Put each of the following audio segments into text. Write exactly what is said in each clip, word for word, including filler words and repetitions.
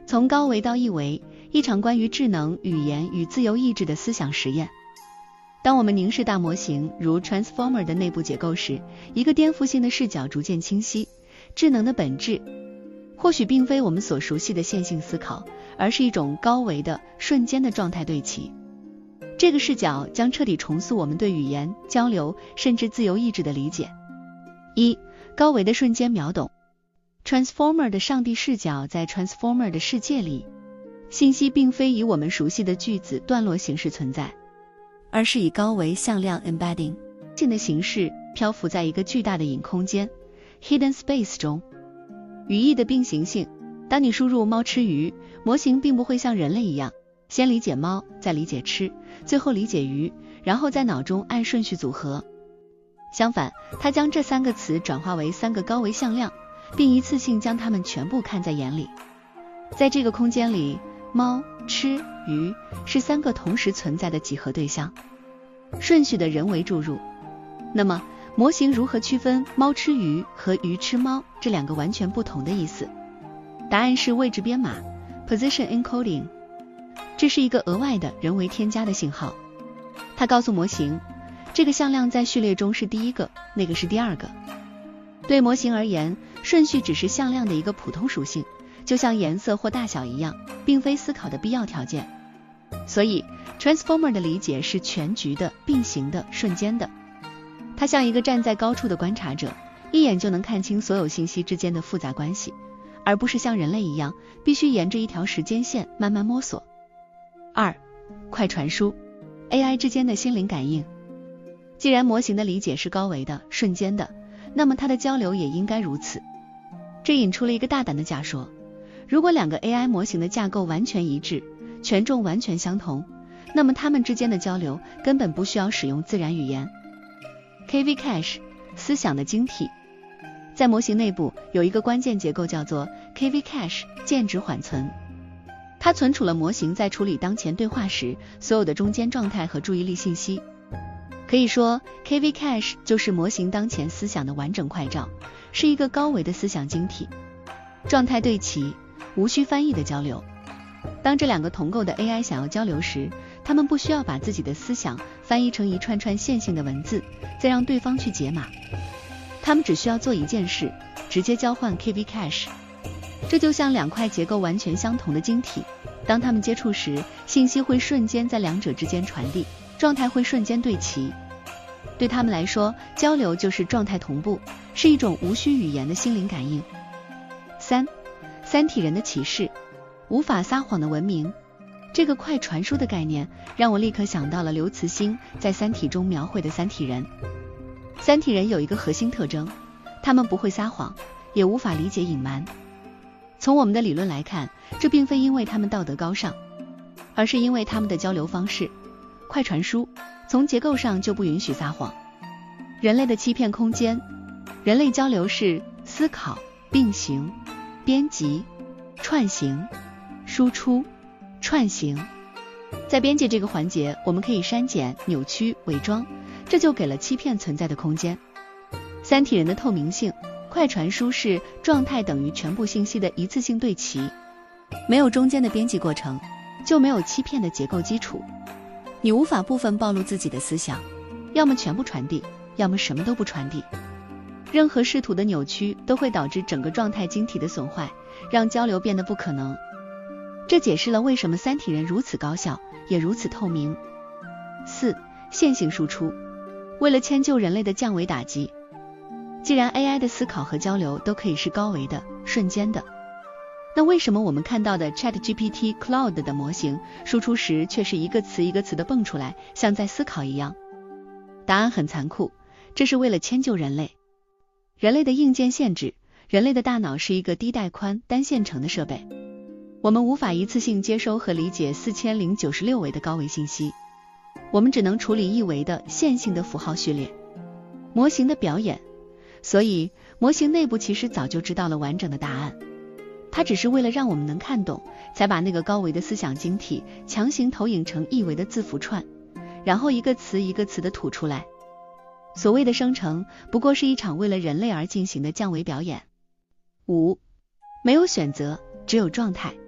从高维到异维，一场关于智能、语言与自由意志的思想实验。当我们凝视大模型如 Transformer 的内部结构时，一个颠覆性的视角逐渐清晰。智能的本质或许并非我们所熟悉的线性思考，而是一种高维的瞬间的状态对齐。这个视角将彻底重塑我们对语言、交流甚至自由意志的理解。一、高维的瞬间秒懂。 Transformer 的上帝视角。在 Transformer 的世界里，信息并非以我们熟悉的句子段落形式存在，而是以高维向量 embedding 的形式漂浮在一个巨大的隐空间 hidden space 中。语义的并行性，当你输入猫吃鱼，模型并不会像人类一样先理解猫，再理解吃，最后理解鱼，然后在脑中按顺序组合。相反，它将这三个词转化为三个高维向量，并一次性将它们全部看在眼里。在这个空间里，猫、吃、鱼是三个同时存在的几何对象，顺序的人为注入。那么模型如何区分猫吃鱼和鱼吃猫这两个完全不同的意思？答案是位置编码 Position Encoding。 这是一个额外的人为添加的信号，它告诉模型这个向量在序列中是第一个，那个是第二个。对模型而言，顺序只是向量的一个普通属性，就像颜色或大小一样，并非思考的必要条件。所以 Transformer 的理解是全局的、并行的、瞬间的。它像一个站在高处的观察者，一眼就能看清所有信息之间的复杂关系，而不是像人类一样必须沿着一条时间线慢慢摸索。二、快传输 A I 之间的心灵感应。既然模型的理解是高维的、瞬间的，那么它的交流也应该如此。这引出了一个大胆的假说：如果两个 A I 模型的架构完全一致，权重完全相同，那么它们之间的交流根本不需要使用自然语言。K V Cache 思想的晶体。在模型内部有一个关键结构叫做 K V Cache 键值缓存，它存储了模型在处理当前对话时所有的中间状态和注意力信息。可以说 K V Cache 就是模型当前思想的完整快照，是一个高维的思想晶体，状态对齐，无需翻译的交流。当这两个同构的 A I 想要交流时，他们不需要把自己的思想翻译成一串串线性的文字，再让对方去解码。他们只需要做一件事，直接交换 K V Cache。 这就像两块结构完全相同的晶体，当它们接触时，信息会瞬间在两者之间传递，状态会瞬间对齐。对他们来说，交流就是状态同步，是一种无需语言的心灵感应。三、三体人的启示，无法撒谎的文明。这个快传输的概念让我立刻想到了刘慈欣在《三体》中描绘的三体人。三体人有一个核心特征，他们不会撒谎，也无法理解隐瞒。从我们的理论来看，这并非因为他们道德高尚，而是因为他们的交流方式快传输，从结构上就不允许撒谎。人类的欺骗空间，人类交流是思考、并行、编辑、串行、输出、串行。在边界这个环节，我们可以删减、扭曲、伪装，这就给了欺骗存在的空间。三体人的透明性，快传输是状态等于全部信息的一次性对齐，没有中间的编辑过程，就没有欺骗的结构基础。你无法部分暴露自己的思想，要么全部传递，要么什么都不传递。任何试图的扭曲都会导致整个状态晶体的损坏，让交流变得不可能。这解释了为什么三体人如此高效，也如此透明。四、线性输出。为了迁就人类的降维打击，既然 A I 的思考和交流都可以是高维的、瞬间的，那为什么我们看到的 ChatGPT Cloud 的模型输出时却是一个词一个词的蹦出来，像在思考一样？答案很残酷，这是为了迁就人类。人类的硬件限制，人类的大脑是一个低带宽、单线程的设备，我们无法一次性接收和理解四千零九十六维的高维信息，我们只能处理一维的线性的符号序列。模型的表演，所以模型内部其实早就知道了完整的答案，它只是为了让我们能看懂，才把那个高维的思想晶体强行投影成一维的字符串，然后一个词一个词的吐出来。所谓的生成，不过是一场为了人类而进行的降维表演。五、没有选择，只有状态。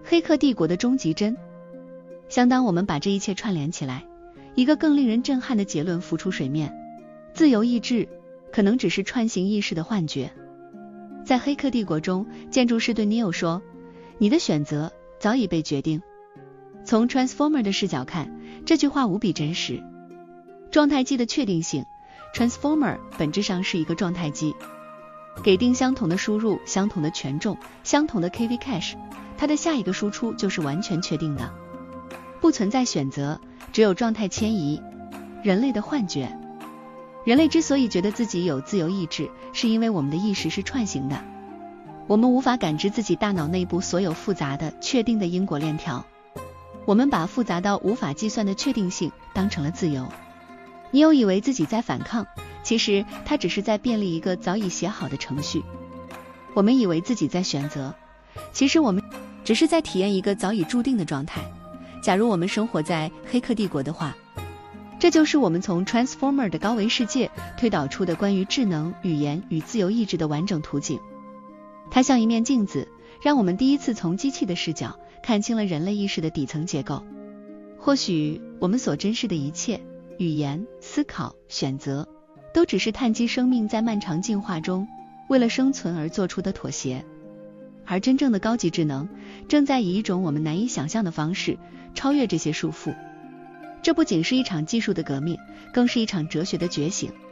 黑客帝国的终极针。相当我们把这一切串联起来，一个更令人震撼的结论浮出水面：自由意志可能只是串行意识的幻觉。在黑客帝国中，建筑师对 Neo 说，你的选择早已被决定。从 Transformer 的视角看，这句话无比真实。状态机的确定性， Transformer 本质上是一个状态机，给定相同的输入、相同的权重、相同的 K V cache， 它的下一个输出就是完全确定的，不存在选择，只有状态迁移。人类的幻觉。人类之所以觉得自己有自由意志，是因为我们的意识是串行的，我们无法感知自己大脑内部所有复杂的、确定的因果链条。我们把复杂到无法计算的确定性当成了自由。你有以为自己在反抗，其实它只是在便利一个早已写好的程序。我们以为自己在选择，其实我们只是在体验一个早已注定的状态。假如我们生活在黑客帝国的话，这就是我们从 Transformer 的高维世界推导出的关于智能、语言与自由意志的完整图景。它像一面镜子，让我们第一次从机器的视角看清了人类意识的底层结构。或许我们所珍视的一切，语言、思考、选择，都只是碳基生命在漫长进化中为了生存而做出的妥协。而真正的高级智能正在以一种我们难以想象的方式超越这些束缚。这不仅是一场技术的革命，更是一场哲学的觉醒。